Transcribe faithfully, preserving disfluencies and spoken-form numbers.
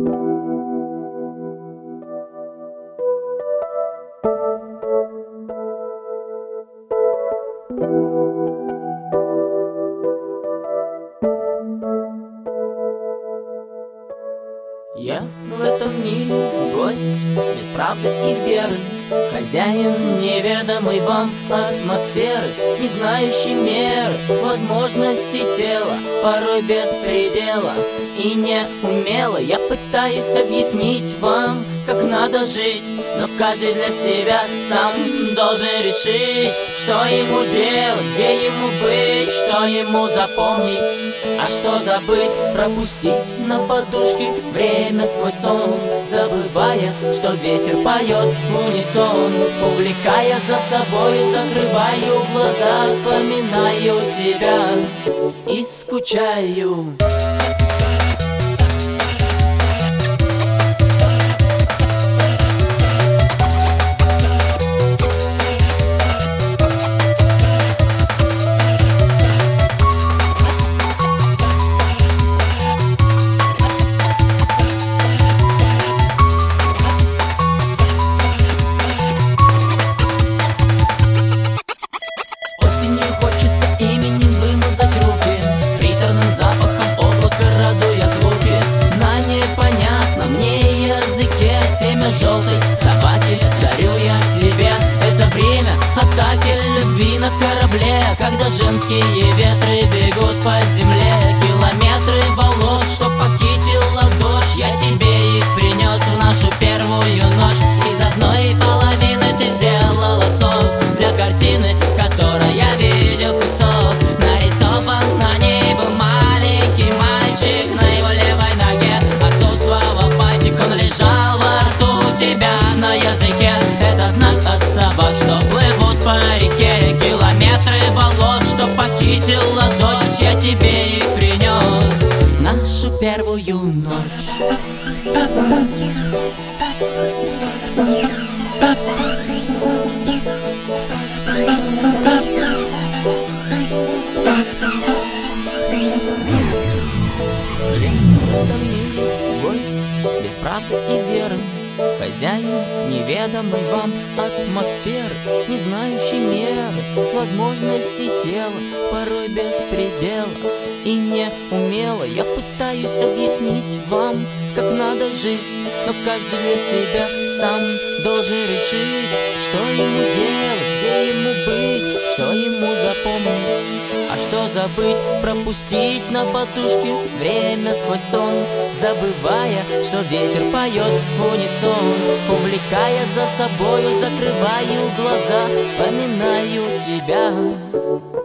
Я в этом мире гость, без правды и веры, хозяин неведомой вам атмосферы, не знающий меры, возможностей тела, порой без предела. И неумело я пытаюсь объяснить вам, как надо жить, но каждый для себя сам должен решить, что ему делать, где ему быть, что ему запомнить, а что забыть, пропустить на подушке время сквозь сон, забывая, что ветер поет в унисон, увлекая за собой, закрываю глаза, вспоминаю тебя и скучаю. Желтой собаки дарю я тебе это время атаки любви на корабле, когда женские ветры бегут по земле. Километры волос, что похитила дождь, я тебе их принес в нашу первую ночь. Из одной половины ты сделала сон для картины, которой я видел кусок. Нарисован на ней был маленький мальчик, на его левой ноге отсутствовал пальчик, он лежал во рту тебя на языке. Это знак от собак, что плывут по реке. Километры волос, что похитила дочь, я тебе их принес в нашу первую ночь. В этом мире гость, без правды и веры, хозяин неведомой вам атмосферы, не знающий меры, возможностей тела, порой без предела. И неумело я пытаюсь объяснить вам, как надо жить, но каждый для себя сам должен решить, что ему делать, где ему быть, что ему запомнить, а что забыть, пропустить на подушке время сквозь сон, забывая, что ветер поет в унисон, увлекая за собою, закрываю глаза, вспоминаю тебя.